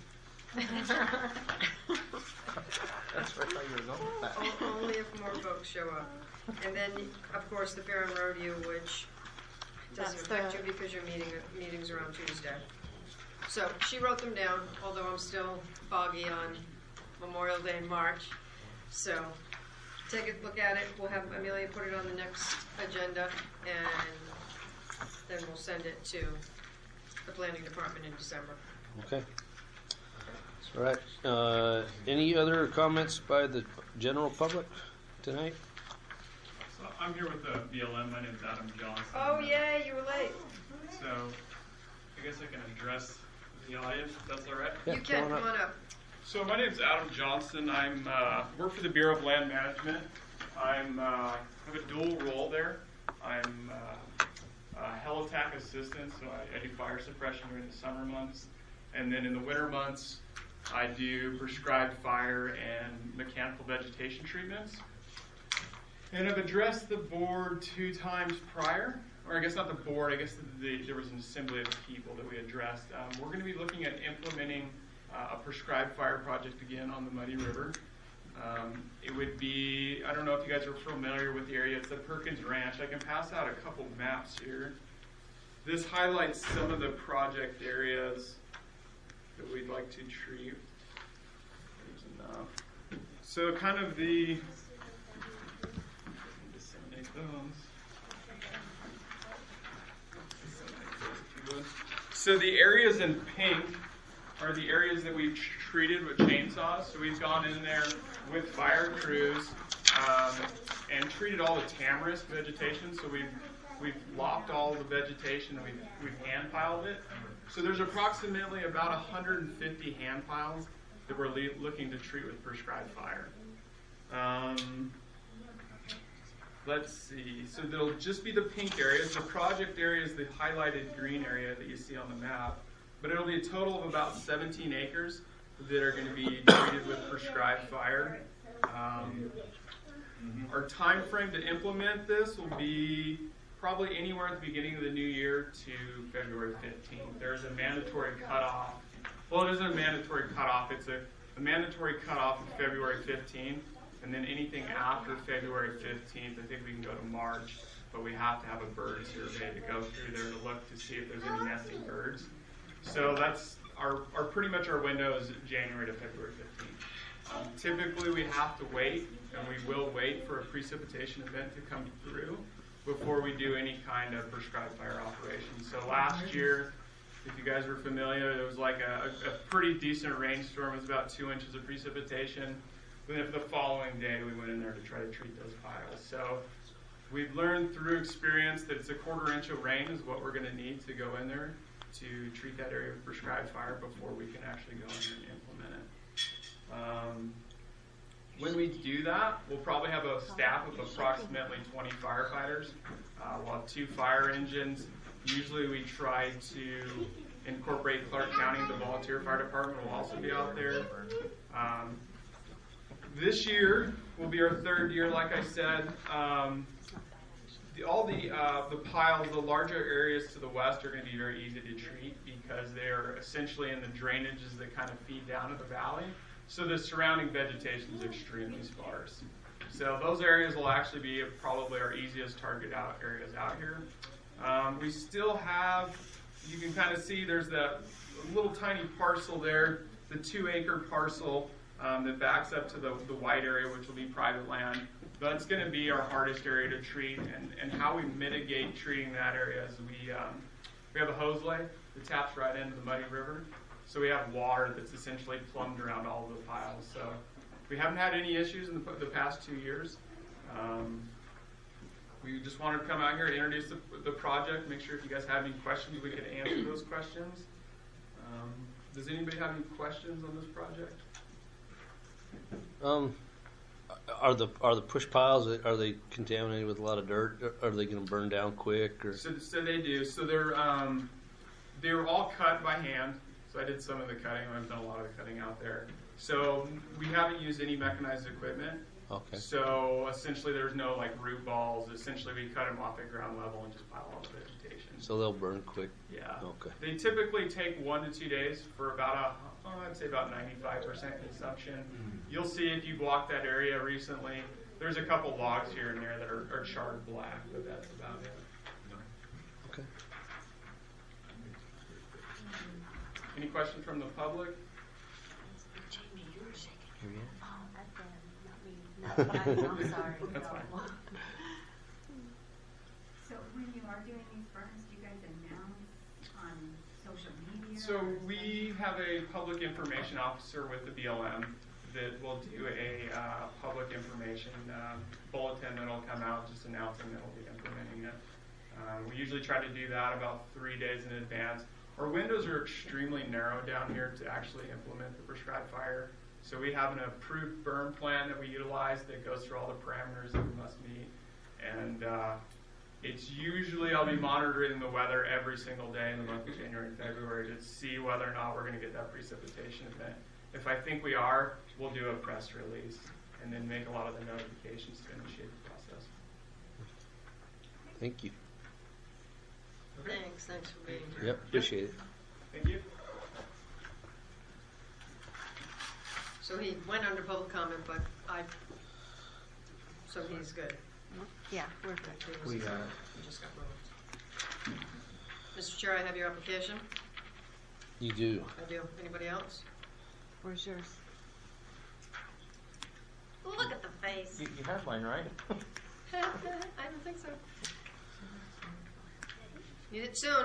That's where I thought you were going with that.
O- Only if more folks show up. And then, of course, the Fair and Rodeo, which doesn't
That's
affect
the-
you because your meeting, meetings are on Tuesday. So she wrote them down, although I'm still foggy on Memorial Day in March. So take a look at it. We'll have Amelia put it on the next agenda, and then we'll send it to the planning department in December.
Okay. All right. Uh, any other comments by the general public tonight?
So I'm here with the B L M. My name's Adam Johnson.
Oh, yay, you were late.
So I guess I can address the audience if that's all right.
Yeah,
You can,
come on
come on up.
So my name's Adam Johnson. I'm uh, work for the Bureau of Land Management. I'm uh, have a dual role there. I'm uh, a helitac assistant, so I, I do fire suppression during the summer months, and then in the winter months, I do prescribed fire and mechanical vegetation treatments. And I've addressed the board two times prior, or I guess not the board, I guess the, the, there was an assembly of people that we addressed. Um, we're going to be looking at implementing uh, a prescribed fire project again on the Muddy River. Um, it would be, I don't know if you guys are familiar with the area, it's the Perkins Ranch. I can pass out a couple maps here. This highlights some of the project areas that we'd like to treat. There's enough. So kind of the, disseminate those. Disseminate those if you would. So the areas in pink are the areas that we've treated with chainsaws. So we've gone in there with fire crews um, and treated all the tamarisk vegetation. So we've we've lopped all the vegetation and we've we've hand piled it. So there's approximately about one hundred fifty hand piles that we're le- looking to treat with prescribed fire. Um, let's see. So there'll just be the pink areas. The project area is the highlighted green area that you see on the map. But it'll be a total of about seventeen acres that are going to be treated with prescribed fire. Um, our time frame to implement this will be probably anywhere at the beginning of the new year to February fifteenth. There's a mandatory cutoff. Well, it isn't a mandatory cutoff. It's a, a mandatory cutoff of February fifteenth. And then anything after February fifteenth, I think we can go to March. But we have to have a bird survey to go through there to look to see if there's any nesting birds. So that's our, our pretty much our window is January to February fifteenth. Um, typically we have to wait, and we will wait for a precipitation event to come through before we do any kind of prescribed fire operation. So last year, if you guys were familiar, it was like a, a pretty decent rainstorm. It was about two inches of precipitation. Then the following day, we went in there to try to treat those piles. So We've learned through experience that it's a quarter inch of rain is what we're going to need to go in there to treat that area with prescribed fire before we can actually go in there and implement it. Um, when we do that, we'll probably have a staff of approximately twenty firefighters. Uh, we'll have two fire engines. Usually we try to incorporate Clark County. The volunteer fire department will also be out there. Um, this year will be our third year, like I said. Um, the, all the uh, the piles, the larger areas to the west are going to be very easy to treat because they are essentially in the drainages that kind of feed down to the valley. So the surrounding vegetation is extremely sparse. So those areas will actually be probably our easiest target out areas out here. Um, we still have, you can kind of see there's that little tiny parcel there, the two acre parcel um, that backs up to the, the white area, which will be private land. That's going to be our hardest area to treat, and, and how we mitigate treating that area is we, um, we have a hose lay that taps right into the Muddy River. So we have water that's essentially plumbed around all of the piles. So we haven't had any issues in the, the past two years. Um, we just wanted to come out here and introduce the, the project, make sure if you guys have any questions, we could answer those questions. Um, does anybody have any questions on this project?
Um, are the are the push piles, are they contaminated with a lot of dirt? Are they going to burn down quick? Or?
So, so they do. So they're um, they were all cut by hand. So I did some of the cutting. I've done a lot of the cutting out there. So we haven't used any mechanized equipment.
Okay.
So essentially there's no like root balls. Essentially we cut them off at ground level and just pile all the vegetation.
So they'll burn quick?
Yeah.
Okay.
They typically take one to two days for about a, oh, I'd say about ninety-five percent consumption. Mm-hmm. You'll see if you've walked that area recently, there's a couple logs here and there that are, are charred black, but that's about it.
Okay.
Any questions from the public?
Jamie, you were shaking.
Yeah.
Oh, that's them, not me. No, but I'm, I'm sorry.
That's
no.
fine.
So when you are doing these burns, do you guys announce on social media?
So we have a public information officer with the B L M that will do a uh, public information uh, bulletin that'll come out just announcing that we'll be implementing it. Uh, we usually try to do that about three days in advance. Our windows are extremely narrow down here to actually implement the prescribed fire. So we have an approved burn plan that we utilize that goes through all the parameters that we must meet. And uh, it's usually, I'll be monitoring the weather every single day in the month of January and February to see whether or not we're going to get that precipitation event. If I think we are, we'll do a press release and then make a lot of the notifications to initiate the process.
Thank you.
Thanks, thanks for being here.
Yep, appreciate it.
Thank you.
So he went under public comment, but I, so he's good.
Yeah, we're good.
We got it.
He just got moved. Mister Chair, I have your application.
You do.
I do. Anybody else?
Where's yours?
Look at the face.
You, you have mine, right?
I don't think so. Need it soon.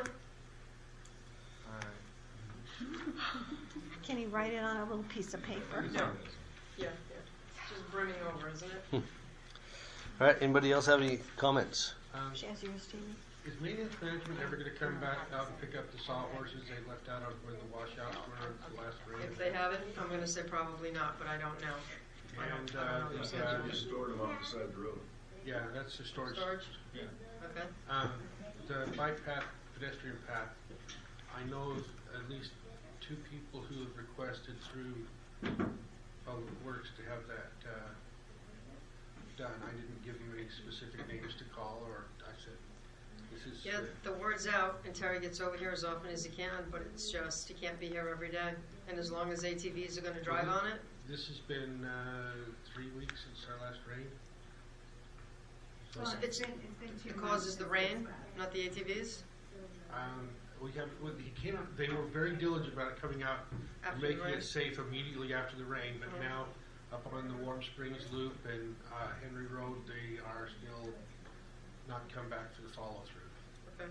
Can he write it on a little piece of paper?
Yeah, yeah. It's just brimming over, isn't it?
All right, anybody else have any comments?
Um,
She has yours, Jamie.
is maintenance management ever going to come back out and pick up the sawhorses they left out on where the washouts were the last rain?
If they haven't, I'm going to say probably not, but I don't know. I don't,
And
I don't know
uh,
their
the,
schedule.
uh,
Just stored them off the side of the road.
yeah, that's the storage.
Storage?
Yeah.
Okay.
Um, the bike path, pedestrian path, I know at least two people who have requested through Public Works to have that uh, done. I didn't give them any specific names to call, or I said, this is...
Yeah,
uh,
the word's out, and Terry gets over here as often as he can, but it's just, he can't be here every day. And as long as A T Vs are going to drive on it,
This has been uh, three weeks since our last rain. So,
Well,
it's,
been, it's been two
it
months
causes the
since
rain,
it's
not the A T Vs?
um, we have. Well, he came. Out, they were very diligent about it coming out
After
and
the
making
rain?
it safe immediately after the rain. But
Mhm.
now, up on the Warm Springs Loop and uh, Henry Road, they are still not come back for the follow through,
Okay.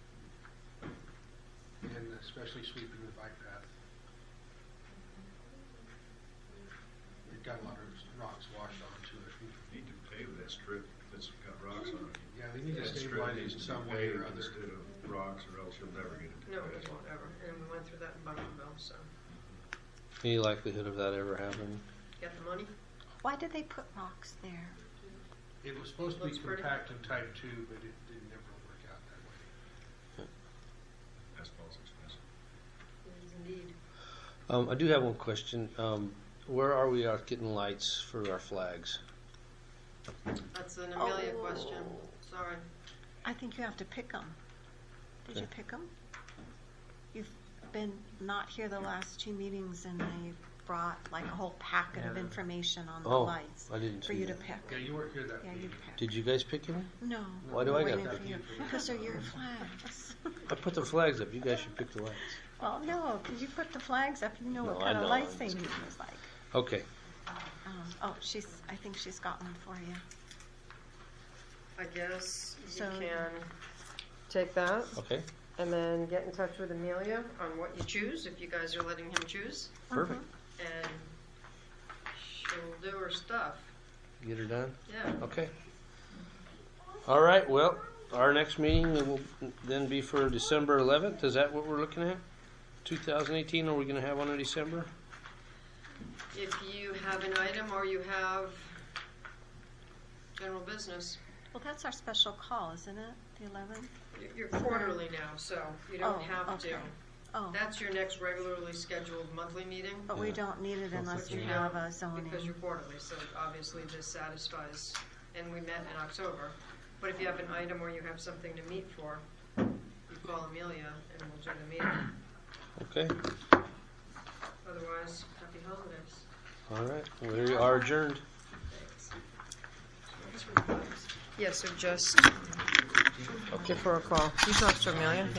and especially sweeping the bike path. We've got a lot of rocks washed onto it.
You need to pave that strip that's got rocks on it.
they need to
That strip
stabilize it
needs
in
to
some
be
way or
paved
other.
instead of rocks, or else you'll never get it.
No, we won't ever. And we went through that in Bunkerville, so
Any likelihood of that ever happening?
get the money.
Why did they put rocks there?
It was supposed to be
Looks pretty.
compact and type two, but it didn't ever work out that way.
Asphalt's expensive.
It is indeed.
Um, I do have one question. Um, where are we at getting lights for our flags?
That's an Amelia
Oh.
question. Sorry.
I think you have to pick them. Did you
Okay.
pick them? You've been not here the last two meetings, and they brought like a whole packet of
Yeah.
information on the
Oh,
lights
I didn't
for
see
you to
that.
pick.
Yeah, you weren't here that
Yeah, you
meeting.
pick.
Did you guys pick any?
No.
Why do I
we're
gotta
waiting
pick
for you? Because they're your flags.
I put the flags up. You guys should pick the lights.
Well, no, because you put the flags up, you know
No,
what
I
kind of
know.
lights they need. It's like,
Okay.
um, oh, she's. I think she's got one for you.
I guess you
So-
can take that
Okay.
and then get in touch with Amelia on what you choose, if you guys are letting him choose,
Perfect.
and she'll do her stuff.
Get her done?
Yeah.
Okay. All right. Well, our next meeting will then be for December eleventh. Is that what we're looking at? two thousand eighteen, are we going to have one in December?
If you have an item or you have general business,
Well, that's our special call, isn't it? The eleventh.
you- you're quarterly now, so you don't
Oh,
have to.
okay. Oh,
That's your next regularly scheduled monthly meeting.
but we
Yeah.
don't need it unless
But
you
you
have
don't,
a zoning.
Because you're quarterly, so obviously this satisfies, and we met in October. But if you have an item or you have something to meet for, you call Amelia and we'll do the meeting.
Okay.
Otherwise, happy holidays.
All right. We are adjourned.
Yes, so just give her a call. You talked to Amelia?